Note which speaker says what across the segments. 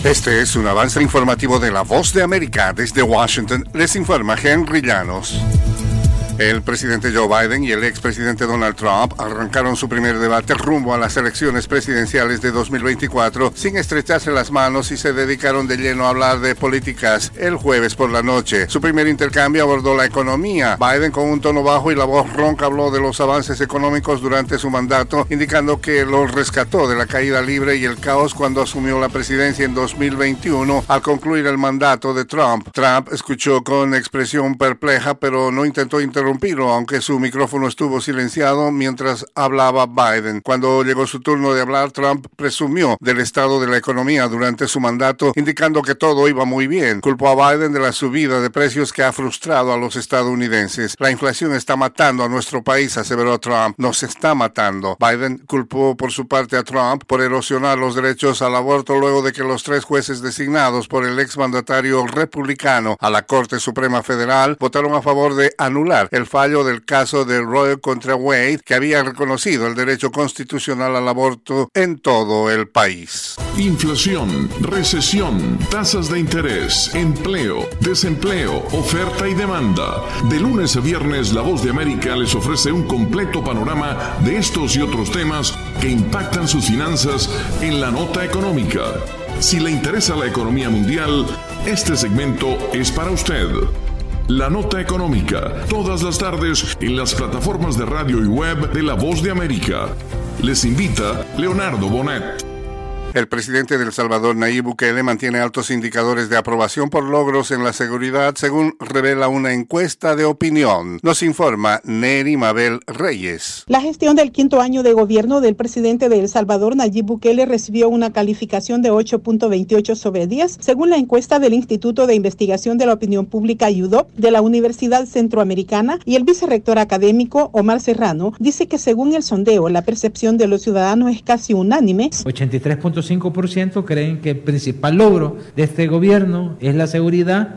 Speaker 1: Este es un avance informativo de La Voz de América. Desde Washington les informa Henry Llanos. El presidente Joe Biden y el expresidente Donald Trump arrancaron su primer debate rumbo a las elecciones presidenciales de 2024 sin estrecharse las manos y se dedicaron de lleno a hablar de políticas el jueves por la noche. Su primer intercambio abordó la economía. Biden, con un tono bajo y la voz ronca, habló de los avances económicos durante su mandato, indicando que lo rescató de la caída libre y el caos cuando asumió la presidencia en 2021 al concluir el mandato de Trump. Trump escuchó con expresión perpleja, pero no intentó interrumpirlo, aunque su micrófono estuvo silenciado mientras hablaba Biden. Cuando llegó su turno de hablar, Trump presumió del estado de la economía durante su mandato, indicando que todo iba muy bien. Culpó a Biden de la subida de precios que ha frustrado a los estadounidenses. La inflación está matando a nuestro país, aseveró Trump. Nos está matando. Biden culpó por su parte a Trump por erosionar los derechos al aborto luego de que los 3 jueces designados por el exmandatario republicano a la Corte Suprema Federal votaron a favor de anular el fallo del caso de Roe contra Wade, que había reconocido el derecho constitucional al aborto en todo el país.
Speaker 2: Inflación, recesión, tasas de interés, empleo, desempleo, oferta y demanda. De lunes a viernes, La Voz de América les ofrece un completo panorama de estos y otros temas que impactan sus finanzas en la nota económica. Si le interesa la economía mundial, este segmento es para usted. La Nota Económica, todas las tardes en las plataformas de radio y web de La Voz de América. Les invita Leonardo Bonet.
Speaker 1: El presidente de El Salvador, Nayib Bukele, mantiene altos indicadores de aprobación por logros en la seguridad, según revela una encuesta de opinión. Nos informa Neri Mabel Reyes.
Speaker 3: La gestión del 5º año de gobierno del presidente de El Salvador, Nayib Bukele, recibió una calificación de 8.28 sobre 10, según la encuesta del Instituto de Investigación de la Opinión Pública UDOP de la Universidad Centroamericana, y el vicerrector académico Omar Serrano dice que según el sondeo, la percepción de los ciudadanos es casi unánime.
Speaker 4: 83.5% creen que el principal logro de este gobierno es la seguridad.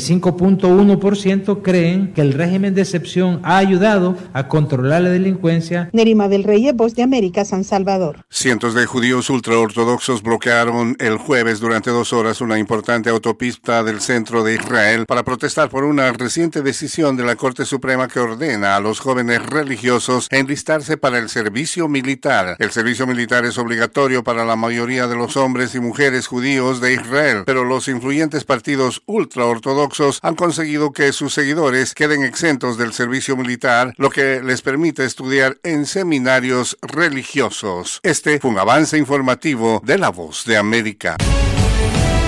Speaker 4: 85.1% creen que el régimen de excepción ha ayudado a controlar la delincuencia.
Speaker 3: Nerima del Reyes, Voz de América, San Salvador.
Speaker 1: Cientos de judíos ultraortodoxos bloquearon el jueves durante 2 horas una importante autopista del centro de Israel para protestar por una reciente decisión de la Corte Suprema que ordena a los jóvenes religiosos enlistarse para el servicio militar. El servicio militar es obligatorio para la mayoría de los hombres y mujeres judíos de Israel, pero los influyentes partidos ultraortodoxos han conseguido que sus seguidores queden exentos del servicio militar, lo que les permite estudiar en seminarios religiosos. Este fue un avance informativo de La Voz de América.